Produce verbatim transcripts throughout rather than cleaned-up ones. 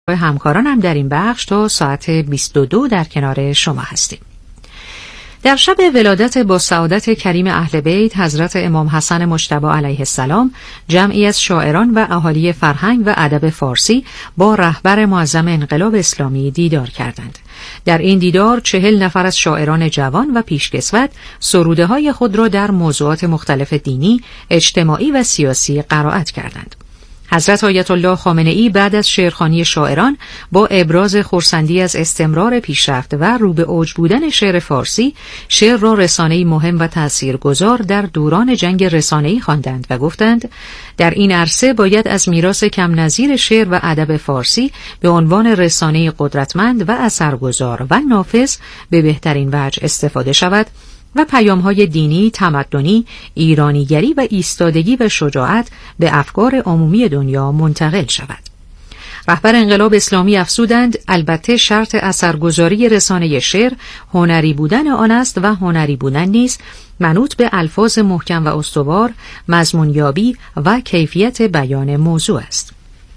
همکارانم در این بخش تا ساعت بیست و دو در کنار شما هستیم. در شب ولادت با سعادت کریم اهل بیت حضرت امام حسن مجتبی علیه السلام، جمعی از شاعران و اهالی فرهنگ و ادب فارسی با رهبر معظم انقلاب اسلامی دیدار کردند. در این دیدار چهل نفر از شاعران جوان و پیشکسوت سروده های خود را در موضوعات مختلف دینی، اجتماعی و سیاسی قرائت کردند. حضرت آیت الله خامنه‌ای بعد از شعرخوانی شاعران با ابراز خرسندی از استمرار پیشرفت و رو به اوج بودن شعر فارسی، شعر را رسانه‌ای مهم و تاثیرگذار در دوران جنگ رسانه‌ای خواندند و گفتند در این عرصه باید از میراث کم نظیر شعر و ادب فارسی به عنوان رسانه‌ای قدرتمند و اثرگذار و نافذ به بهترین وجه استفاده شود و پیام‌های دینی، تمدنی، ایرانیگری و ایستادگی و شجاعت به افکار عمومی دنیا منتقل شود. رهبر انقلاب اسلامی افزودند البته شرط اثرگذاری رسانه شعر هنری بودن آن است و هنری بودن نیز منوط به الفاظ محکم و استوار، مضمونیابی و کیفیت بیان موضوع است.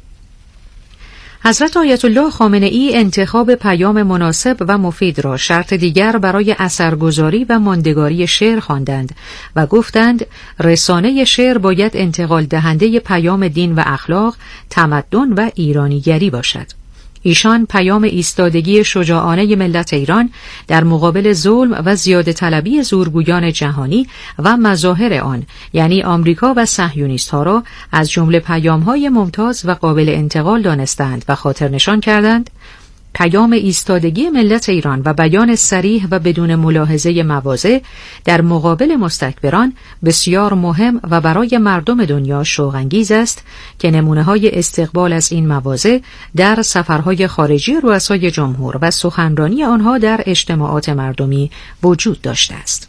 حضرت آیت الله خامنه‌ای انتخاب پیام مناسب و مفید را شرط دیگر برای اثرگذاری و ماندگاری شعر خواندند و گفتند رسانه شعر باید انتقال دهنده پیام دین و اخلاق، تمدن و ایرانیگری باشد. ایشان پیام ایستادگی شجاعانه ملت ایران در مقابل ظلم و زیاده طلبی زورگویان جهانی و مظاهر آن، یعنی آمریکا و صهیونیست ها را از جمله پیام های ممتاز و قابل انتقال دانستند و خاطر نشان کردند پیام ایستادگی ملت ایران و بیان صریح و بدون ملاحظه مواضع در مقابل مستکبران بسیار مهم و برای مردم دنیا شوق‌انگیز است که نمونه‌های استقبال از این مواضع در سفرهای خارجی رؤسای جمهور و سخنرانی آنها در اجتماعات مردمی وجود داشته است.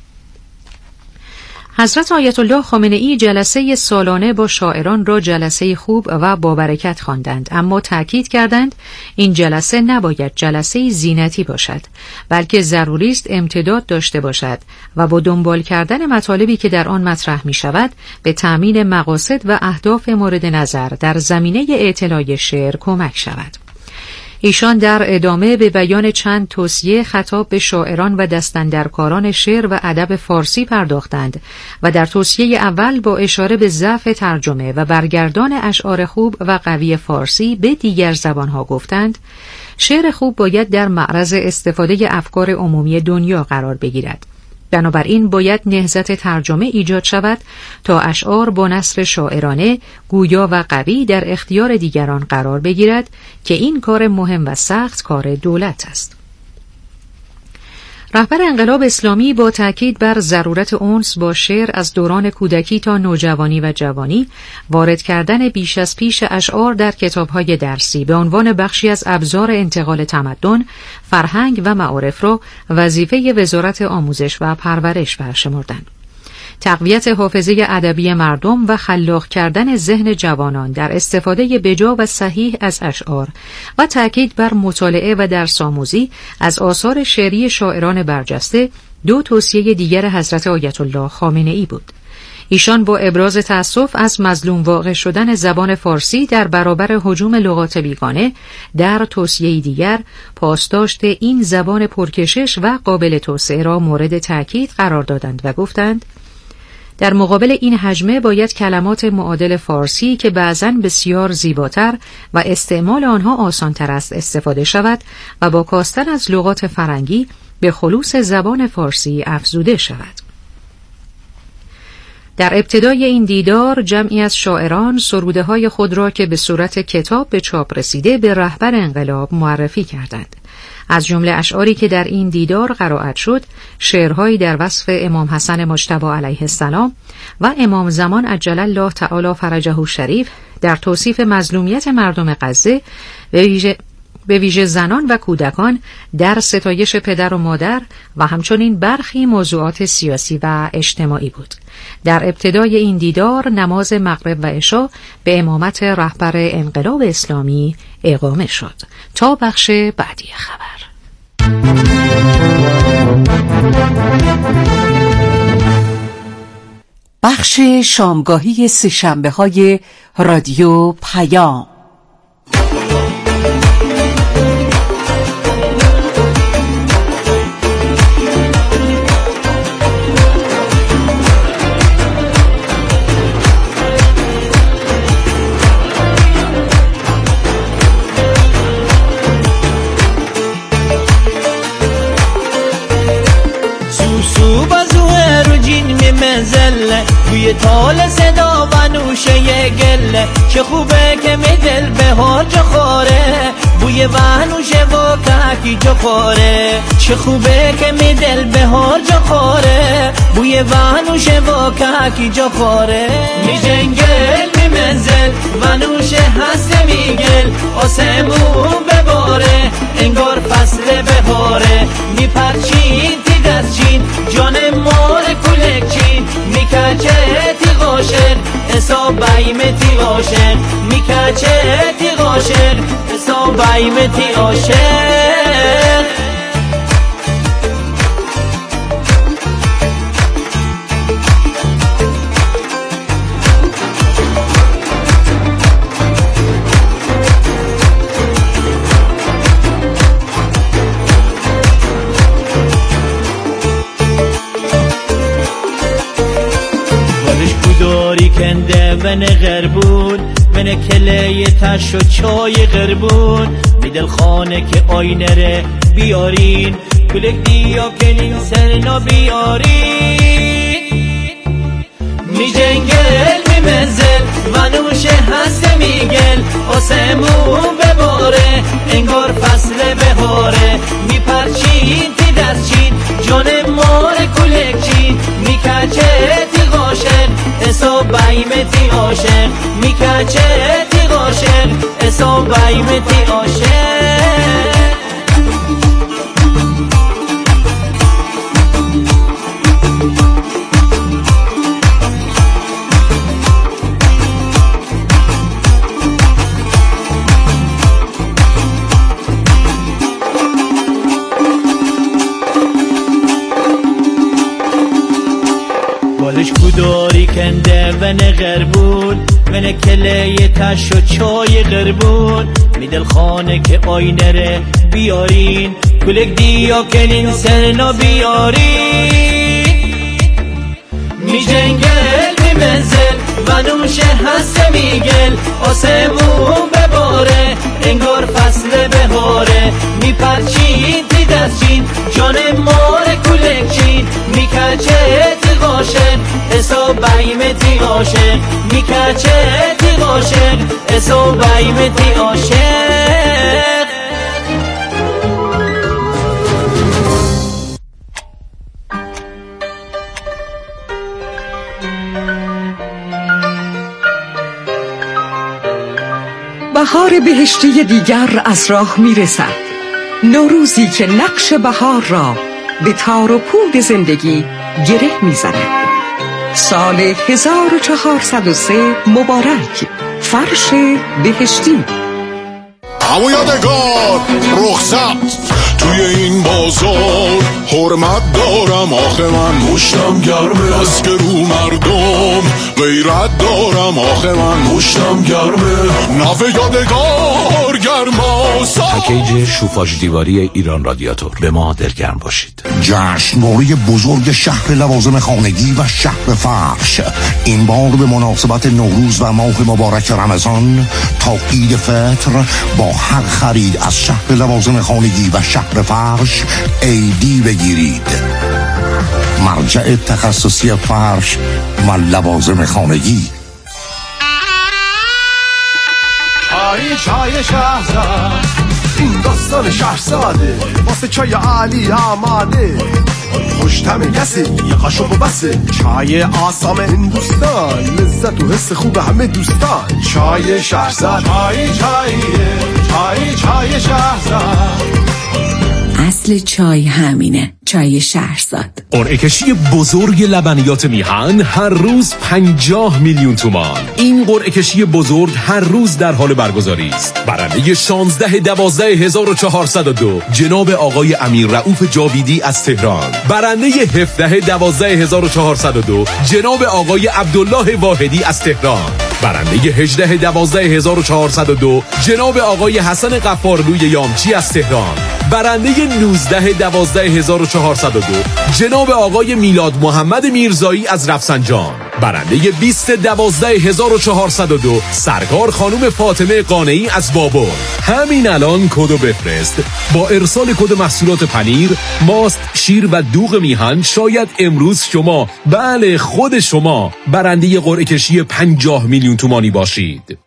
حضرت آیت الله خامنه‌ای جلسه سالانه با شاعران را جلسه خوب و با برکت خواندند، اما تأکید کردند این جلسه نباید جلسه زینتی باشد، بلکه ضروری است امتداد داشته باشد و با دنبال کردن مطالبی که در آن مطرح می شود به تأمین مقاصد و اهداف مورد نظر در زمینه اطلاع شعر کمک شود. ایشان در ادامه به بیان چند توصیه خطاب به شاعران و دستاندرکاران شعر و ادب فارسی پرداختند و در توصیه اول با اشاره به ضعف ترجمه و برگردان اشعار خوب و قوی فارسی به دیگر زبانها گفتند شعر خوب باید در معرض استفاده افکار عمومی دنیا قرار بگیرد. بنابراین باید نهضت ترجمه ایجاد شود تا اشعار با نثر شاعرانه، گویا و قوی در اختیار دیگران قرار بگیرد که این کار مهم و سخت کار دولت است. رهبر انقلاب اسلامی با تاکید بر ضرورت انس با شعر از دوران کودکی تا نوجوانی و جوانی، وارد کردن بیش از پیش اشعار در کتاب‌های درسی به عنوان بخشی از ابزار انتقال تمدن، فرهنگ و معارف را وظیفه وزارت آموزش و پرورش برشمردند. تقویت حافظه ادبی مردم و خلاق کردن ذهن جوانان در استفاده بجا و صحیح از اشعار و تأکید بر مطالعه و درس آموزی از آثار شعری شاعران برجسته دو توصیه دیگر حضرت آیت الله خامنه‌ای بود. ایشان با ابراز تأسف از مظلوم واقع شدن زبان فارسی در برابر هجوم لغات بیگانه در توصیه دیگر پاسداشت این زبان پرکشش و قابل توسعه را مورد تأکید قرار دادند و گفتند در مقابل این هجمه باید کلمات معادل فارسی که بعضاً بسیار زیباتر و استعمال آنها آسانتر است استفاده شود و با کاستن از لغات فرنگی به خلوص زبان فارسی افزوده شود. در ابتدای این دیدار جمعی از شاعران سروده‌های خود را که به صورت کتاب به چاپ رسیده به رهبر انقلاب معرفی کردند. از جمله اشعاری که در این دیدار قرائت شد، شعرهایی در وصف امام حسن مجتبی علیه السلام و امام زمان عجل الله تعالی فرجه الشریف در توصیف مظلومیت مردم غزه، به ویژه به ویژه زنان و کودکان در ستایش پدر و مادر و همچنین برخی موضوعات سیاسی و اجتماعی بود. در ابتدای این دیدار نماز مغرب و عشا به امامت رهبر انقلاب اسلامی اقامه شد. تا بخش بعدی خبر. بخش شامگاهی سه‌شنبه‌های رادیو پیام. تال صدا و نوشه گله، چه خوبه که می دل به ها جا خوره، بوی ونوشه و کهکی جا خوره، چه خوبه که می دل به ها جا خوره، بوی ونوشه و کهکی جا خوره. می جنگل می منزل ونوشه هست میگل، آسمون بباره انگار فصل بهاره، می پرچین تی دستچین جان مار کلکچین، می کچه تی غاشق حساب بیمتی عاشق، می کچه تی غاشق حساب بیمتی عاشق. داری کنده ون غربون ون کله تش و چای غربون، میدل خانه که آینره بیارین کلک دیا کنین سرنا بیارین، می جنگل می منزل ونوشه هست میگل، آسمون بباره انگار فصل بهاره، می پرچین تی دستچین جان مار کلکچین، می کچه تی غاشق حساب بیمتی عاشق، می کچه تی غاشق حساب بیمتی عاشق. بالش کوداری کنده ون غربون ون کله تش و چای غربون، میدل خانه که آینره بیارین کلک دیا کنین سرنا بیارین، می جنگل می منزل ونوشه هست میگل، آسمون بباره انگار فصل بهاره، می پرچین تی دستچین جان مار کلکچین، می کچه تی غاشق حساب بیمتی عاشق، می کچه تی غاشق حساب بیمتی عاشق. بهار بهشتی دیگر از راه میرسد، نوروزی که نقش بهار را به تار و پود زندگی گره میزند. سال هزار و چهارصد و سه مبارک، فرش بهشتی. همو یادگار رخصت توی این بازار، حرمت دارم آخه من مشتم گرمه، از که رو مردم غیرت دارم آخه من مشتم گرمه، نفع یادگار گرما. پکیج شوفاژ دیواری ایران رادیاتور، به ما دلگرم باشید. جشنواره بزرگ شهر لوازم خانگی و شهر فرش، این بار به مناسبت نوروز و ماه مبارک رمضان تا عید فطر با هر خرید از شهر لوازم خانگی و شهر فرش ایدی بگیرید. مرجع تخصصی فرش و لوازم خانگی. چای چای شهرزاد، این داستان شهرزاده، واسه چای علی آماده، خوشتم کسی یه قاشق و بسه، چای آسام هندوستان، لذت و حس خوب همه دوستان. چای شهرزاد، چای چاییه، چای چای شهرزاد. اصل چای همینه، چای شهرزاد. قرعه کشی بزرگ لبنیات میهن هر روز پنجاه میلیون تومان. این قرعه کشی بزرگ هر روز در حال برگزاری است. برنده شانزده دوازده هزار و چهارصد و دو جناب آقای امیر رؤوف جاویدی از تهران. برنده هفده دوازده هزار و چهارصد و دو جناب آقای عبدالله واحدی از تهران. برنده هجده دوازده هزار و چهارصد و دو جناب آقای حسن غفارلوی یامچی از تهران. برنده نوزده دوازده هزار و چهارصد و دو جناب آقای میلاد محمد میرزایی از رفسنجان. برنده بیست دوازده هزار و چهارصد و دو سرکار خانم فاطمه قانعی از بابل. همین الان کدو بفرست. با ارسال کد محصولات پنیر، ماست، شیر و دوغ میهن شاید امروز شما، بله خود شما، برنده قرعه کشی پنجاه میلیون تومانی باشید.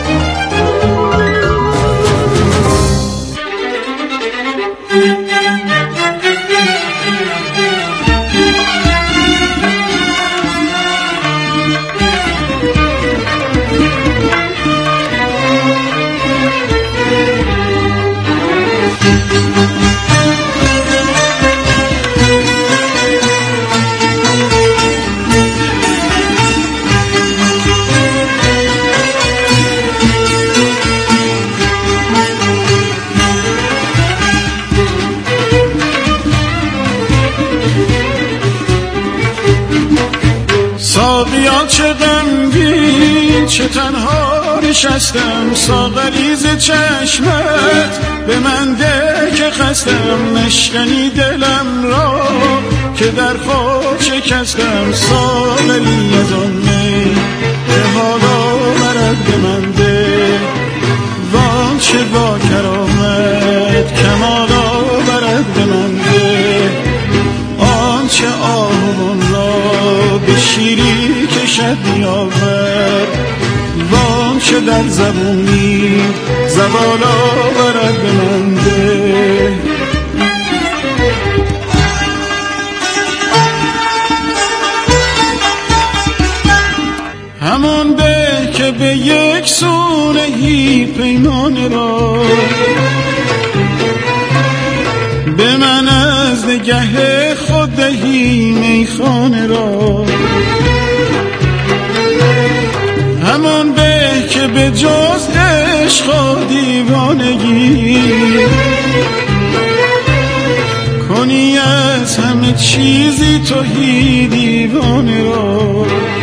ساقیا چه غمگین چه تنها نشستم، ساغری ز چشمت به من ده که خستم، نشکنی دلم را که در خود شکستم، ساغری از آن می به حالا برد به من ده، وان چه با کرامت کمالا برد به من ده، آنچه آهمان را به شیری کشد می‌آورد، وانچه در زبونی زوالا برد به من ده. همون به که به یک سونهی پیمان را به من از نگه خود دهی میخانه را، همان به که به جز عشق و دیوانگی کنی از همه چیزی توهی دیوانه را،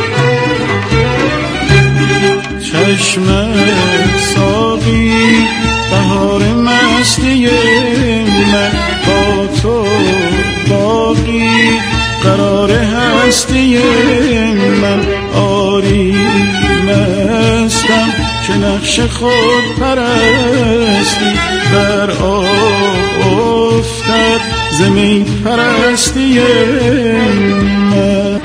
چشمت ساقی بهار مستی من، با تو باقی قرار هستی من، آری مستم که نقش خود پرستی در آب افتد زمین پرستی من.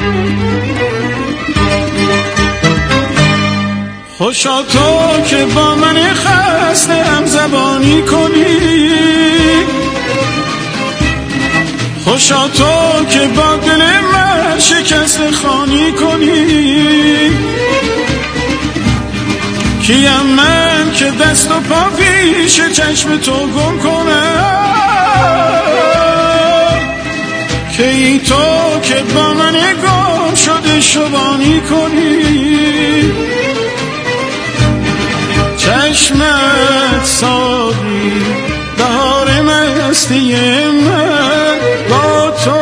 خوشا تو که با من خسته هم زبانی کنی، خوشا تو که با دل من شکست خانی کنی، کیم من که دست و پا پیش چشم تو گم کنم، که ای تو که با من گم شده شبانی کنی، چشمت ساقی بهار مستی من، با تو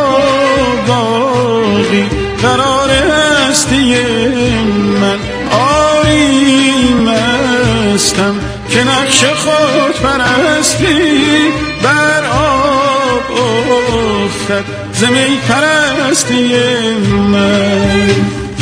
باقی قرار هستی من، آری مستم که نقش خود پرستی بر آب افتد زمین پرستی من.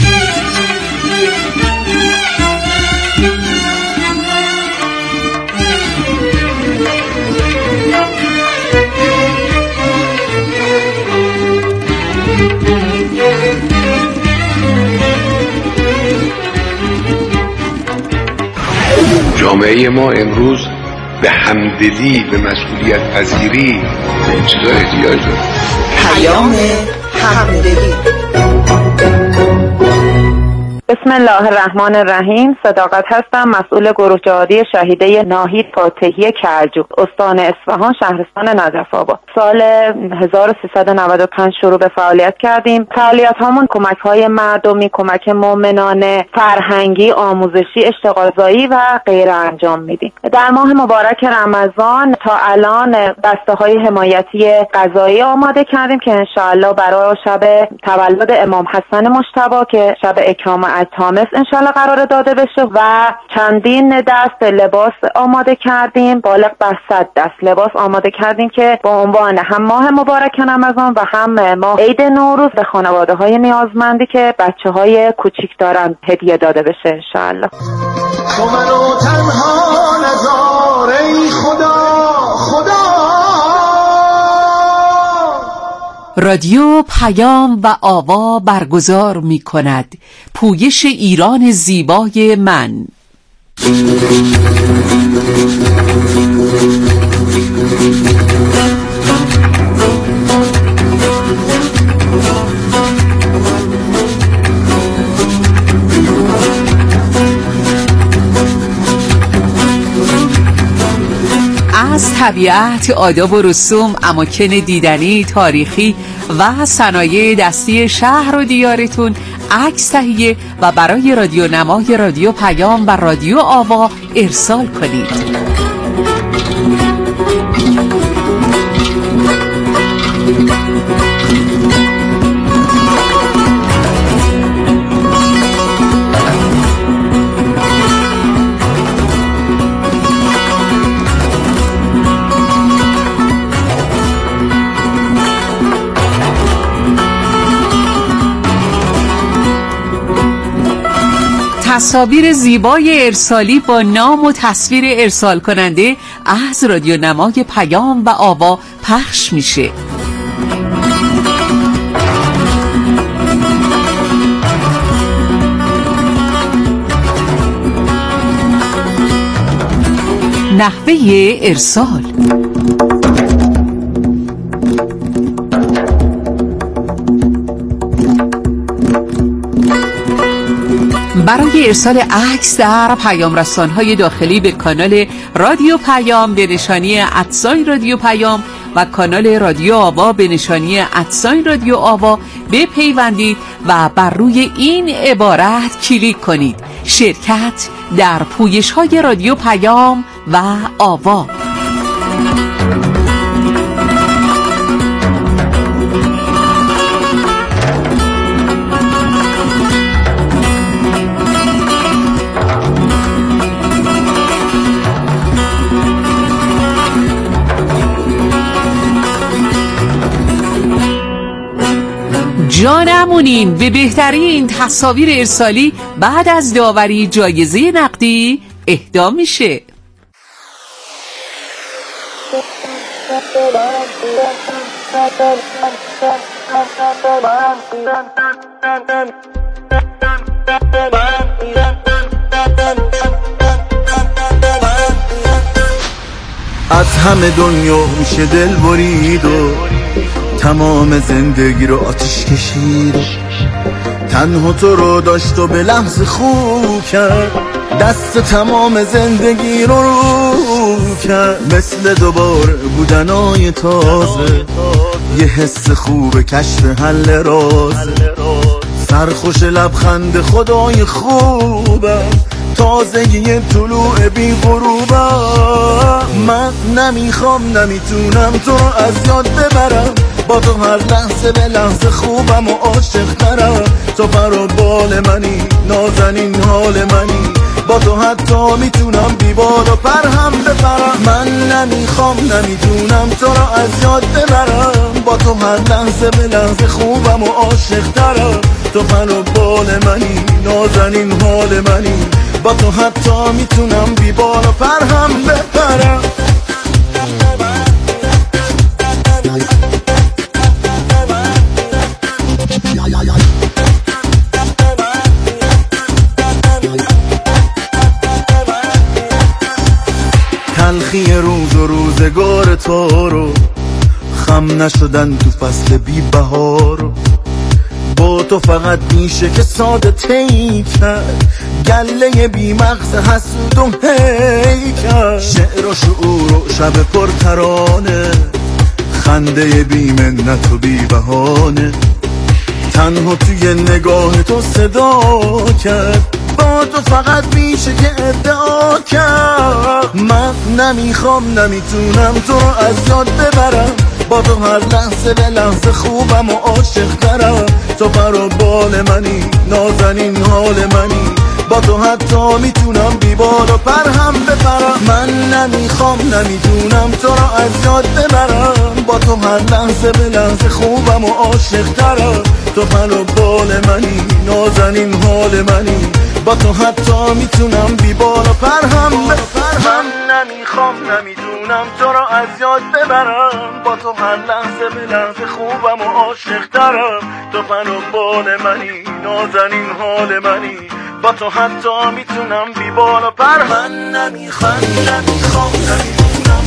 جامعه ما امروز به همدلی، به مسئولیت پذیری چیزا احتیاج داره. پیام همدلی. بسم الله الرحمن الرحیم. صداقت هستم، مسئول گروه جهادی شهیده ناهید فاتحی کرجو، استان اصفهان، شهرستان نجف آباد. سال هزار و سیصد و نود و پنج شروع به فعالیت کردیم. فعالیت هامون کمک های مردمی، کمک مومنانه، فرهنگی، آموزشی، اشتغالزایی و غیره انجام میدیم. در ماه مبارک رمضان تا الان بسته های حمایتی غذایی آماده کردیم که انشاءالله برای شب تولد امام حسن مجتبی که شب اکرام از تامس انشالله قرار داده بشه و چندین دست لباس آماده کردیم، بالغ بر صد دست لباس آماده کردیم که با عنوان هم ماه مبارک رمضان و هم ماه عید نوروز به خانواده های نیازمندی که بچه های کوچیک دارن هدیه داده بشه انشالله. تو منو تنها نذار ای خدا خدا. رادیو پیام و آوا برگزار می کند پویش ایران زیبای من. از طبیعت، آداب و رسوم، اماکن دیدنی، تاریخی و صنایع دستی شهر و دیارتون عکس تهیه و برای رادیو نمای رادیو پیام و رادیو آوا ارسال کنید. تصاویر زیبای ارسالی با نام و تصویر ارسال کننده از رادیو نمای پیام و آوا پخش میشه. نحوه ارسال: برای ارسال عکس در پیام رسان‌های داخلی به کانال رادیو پیام به نشانی ادساین رادیو پیام و کانال رادیو آوا به نشانی ادساین رادیو آوا بپیوندید و بر روی این عبارت کلیک کنید: شرکت در پویش‌های رادیو پیام و آوا. جا نمونین، به بهترین تصاویر ارسالی بعد از داوری جایزه نقدی اهدا میشه. از همه دنیا هوش دل برید و تمام زندگی رو آتیش کشید، تنها تو رو داشت و به لحظه خوب کرد، دست تمام زندگی رو رو کرد، مثل دوباره بودنای تازه، یه حس خوب کشف حل راز، سرخوش لبخند خدای خوبم، تازگی طلوع بی غروبم. من نمیخوام نمیتونم تو رو از یاد ببرم، با تو هر لحظه به لحظه خوبم و عاشق ترم، تو پر و بال منی، نازنین حال منی، با تو حتی میتونم بیبال و پر هم بپرم. من نمیخوام نمیتونم تو رو از یاد ببرم، با تو هر لحظه به لحظه خوبم و عاشق ترم، تو پر و بال منی، نازنین حال منی، با تو حتی میتونم بیبال و پر هم بپرم. تلخی روز و روزگار تو رو، خم نشدن تو فصل بی بهار، با تو فقط میشه که ساده تی کرد، گله بی مغز حسود و هی کرد، شعر و شعور و شب پر ترانه، خنده بی منت و بی بهانه، تنها توی نگاه تو صدا کرد، با تو فقط میشه که ادعا کرد. من نمیخوام نمیتونم تو رو از یاد ببرم، با تو هر لحظه به لحظه خوبم و عاشق ترم. تو پر و بال منی، نازنین حال منی، با تو حتی میتونم بی بال و پر هم بپرم. من نمیخوام نمیتونم تو را از یاد ببرم. با تو هر لحظه به لحظه خوبم و عاشق ترم. تو پر و بال منی، نازنین حال منی، با تو حتی میتونم بی بال و پر هم بپرم. من نمیخوام نمیدونم تو را از یاد ببرم. با تو هر لحظه به لحظه خوبم و عاشق ترم. تو پر و بال منی، نازنین حال منی، با تو حتی میتونم بی بال و پر. من نمیخوام نمیخوام نمیدونم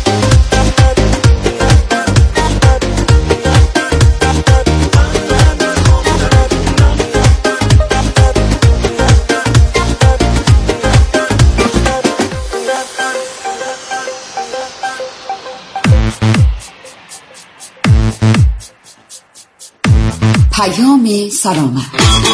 پیام سلامت.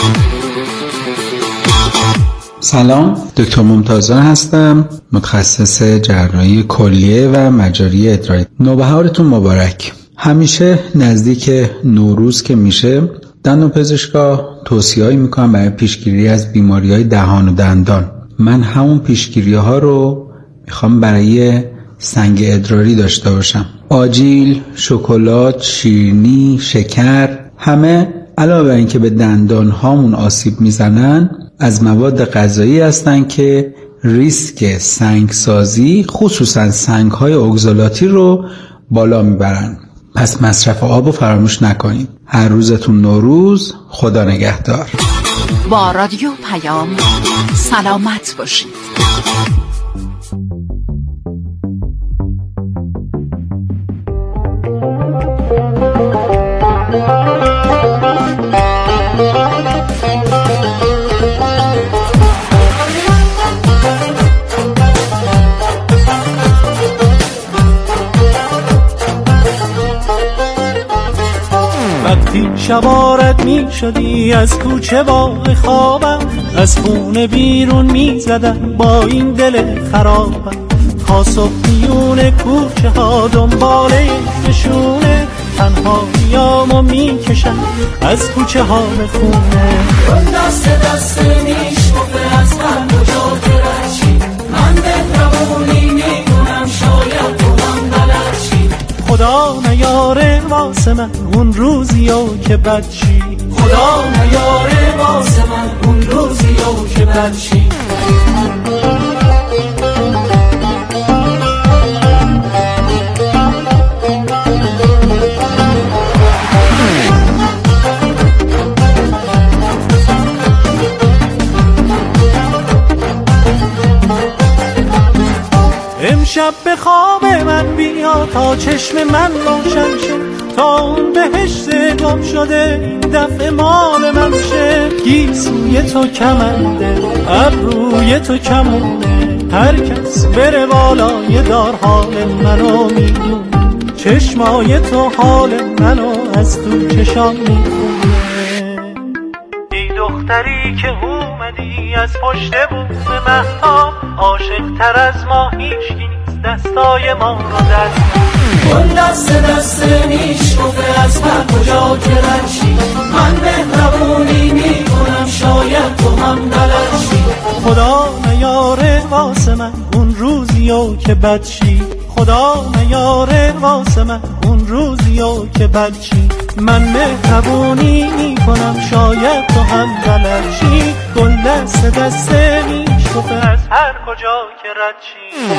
سلام، دکتر ممتازان هستم، متخصص جراحی کلیه و مجاری ادراری. نوبهارتون مبارک. همیشه نزدیک نوروز که میشه دندانپزشکا توصیه‌ای میکنن برای پیشگیری از بیماری‌های دهان و دندان. من همون پیشگیری‌ها رو میخوام برای سنگ ادراری داشته باشم. آجیل، شکلات، شیرینی، شکر، همه علاوه بر اینکه به دندان هامون آسیب میزنن، از مواد غذایی هستن که ریسک سنگسازی خصوصا سنگ های اگزالاتی رو بالا میبرن. پس مصرف آب رو فراموش نکنید. هر روزتون نوروز. خدا نگهدار. با رادیو پیام سلامت باشید. وقتی شبارت می شدی از کوچه باغ خوابم، از خونه بیرون می زدم با این دل خرابم. تا صبح میون کوچه ها دنباله نشونه، تنها بیامو می کشم از کوچه ها به خونه. اون دست دست میشکفه از هر کجا که رشی، من مهربونی میکنم شاید تو هم بلدشی. خدا نیاره واسه من اون روزیو که بد شی، خدا نیاره واسه من اون روزیو که بد شی. امشب به خواب من بیا تا چشم من روشن شه، تا اون بهشت گم شده این دفعه مال من شه. گیسوی تو کمنده، ابروی تو کمونه، هر کس بره بالای دار حال منو میدونه. چشمای تو حال منو از تو چشام میخونه. ای دختری که اومدی از پشت بوم مهتاب، عاشق تر از ما هیچ نیست دستای ما رو دست. اون دست دست میشکفه از هر کجا که رشی، من مهربونی میکنم شاید تو هم بلدشی. خدا نیاره واسه من اون روزیو که بد شی، خدا نیاره واسه من اون روزیو که بد شی. من مهربونی میکنم شاید تو هم بلدشی. گل دست دست میشکفه از هر کجا که رد شی.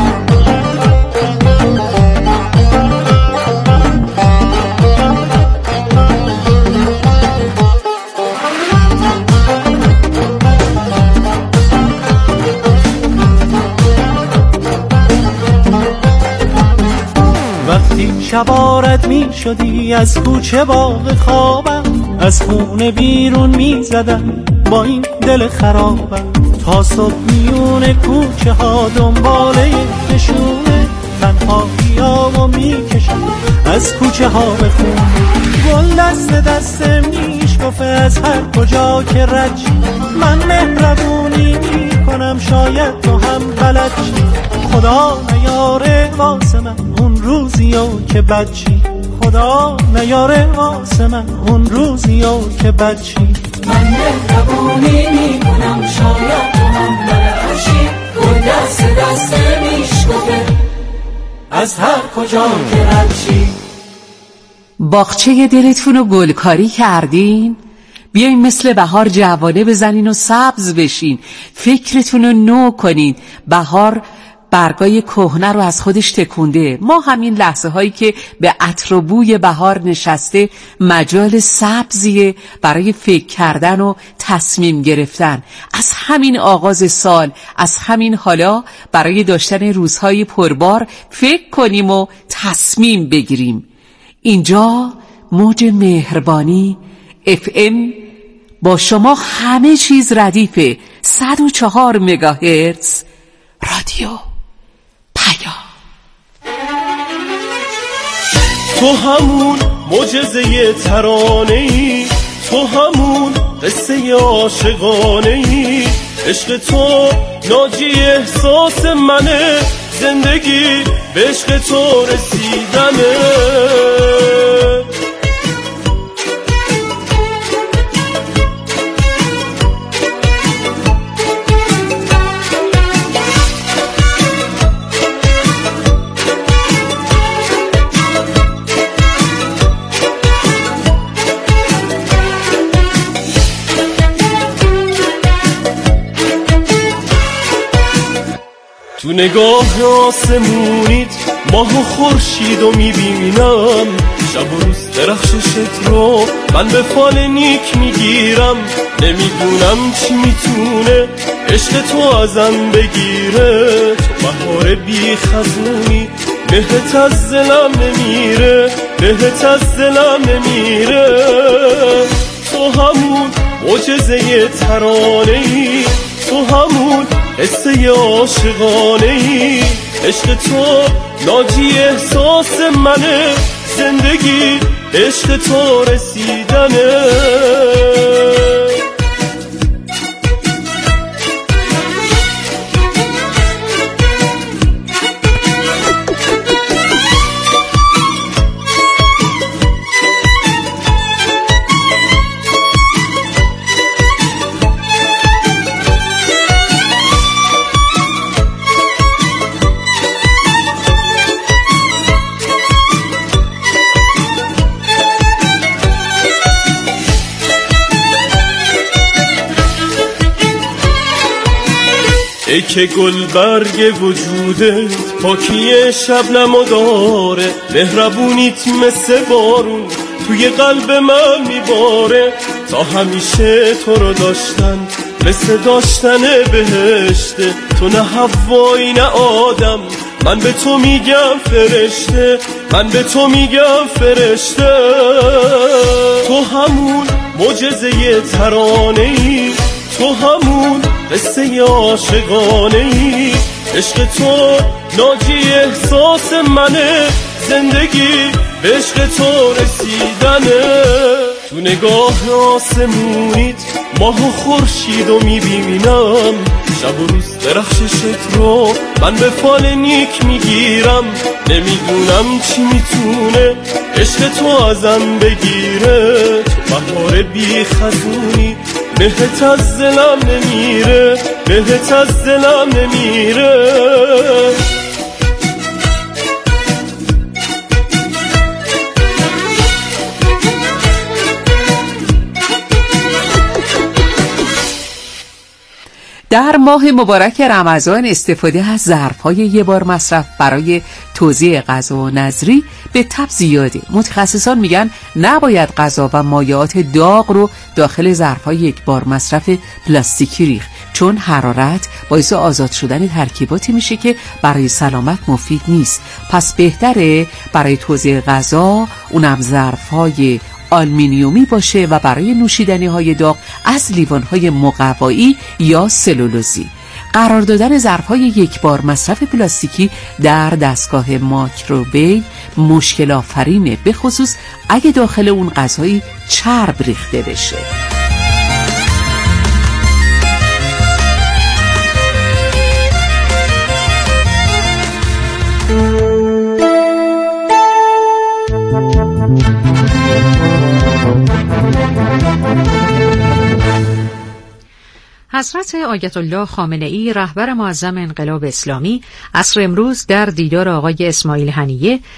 وقتی شبارت می شدی از کوچه باغ خوابم، از خونه بیرون می زدم با این دل خرابم. تا صبح میون کوچه ها دنباله نشونه، تنها بیامو می کشم از کوچه ها به خونه. گل دست دست میشکفه از هر کجا که رد شی، من مهربونی می کنم شاید تو هم بلد شی. خدا نیاره واسه من اون روزی روزیو که بچی خدا نیاره واسه من اون روزیو که بچی من مهربونی میکنم شاید تو هم بلعشی گل دست دست میشکفه از هر کجا که رچی. باغچه دلتون رو گلکاری کردین؟ بیاین مثل بهار جوانه بزنین و سبز بشین، فکرتون رو نو کنین. بهار برگای کهنه رو از خودش تکونده. ما همین لحظه هایی که به عطر و بوی بهار نشسته مجال سبزیه برای فکر کردن و تصمیم گرفتن. از همین آغاز سال، از همین حالا برای داشتن روزهای پربار فکر کنیم و تصمیم بگیریم. اینجا موج مهربانی اف ام با شما همه چیز ردیفه. صد و چهار مگاهرتز رادیو پیام. تو همون معجزه ترانه‌ای، تو همون قصه عاشقانه‌ای، عشق تو ناجی احساس منه، زندگی به عشق تو رسیدنه. تو نگاه آسمونیت ماه و خورشید و میبینم، شب و روز درخششت رو من به فال نیک میگیرم. نمیدونم چی میتونه عشق تو ازم بگیره، تو بهار بی خزونی بهت از دلم نمیره، بهت از دلم نمیره. تو همون معجزه ترانه‌ای، تو همون قصه عاشقانه‌ای، عشق تو ناجی احساس منه، زندگی عشق تو رسیدنه. ای که گل برگ وجودت پاکی شبنمو داره، مهربونیت مثل بارون توی قلب من میباره. تا همیشه تو رو داشتن مثل داشتن بهشته، تو نه حوایی نه آدم، من به تو میگم فرشته، من به تو میگم فرشته. تو همون معجزه ترانه‌ای، تو همون قصه عاشقانه‌ای، عشق تو ناجی احساس منه، زندگی به عشق تو رسیدنه. تو نگاه آسمونیت ماه و خورشید و میبینم، شب و روز درخششت رو من به فال نیک میگیرم. نمیدونم چی میتونه عشق تو ازم بگیره، تو بهار بی خزونی بهت از دلم نمیره، بهت از دلم نمیره. در ماه مبارک رمضان استفاده از ظرف‌های یه بار مصرف برای توزیع غذا و نذری به تبع زیاده. متخصصان میگن نباید غذا و مایعات داغ رو داخل ظرف‌های یک بار مصرف پلاستیکی ریخت، چون حرارت باعث آزاد شدن ترکیباتی میشه که برای سلامت مفید نیست. پس بهتره برای توزیع غذا اونم ظرف‌های آلومینیومی باشه و برای نوشیدنی های داغ از لیوان های مقوایی یا سلولوزی. قرار دادن ظرف‌های یک بار مصرف پلاستیکی در دستگاه مایکروویو مشکل آفرینه، به خصوص اگه داخل اون غذایی چرب ریخته بشه. حضرت آیت الله خامنه ای رهبر معظم انقلاب اسلامی عصر امروز در دیدار آقای اسماعیل هنیه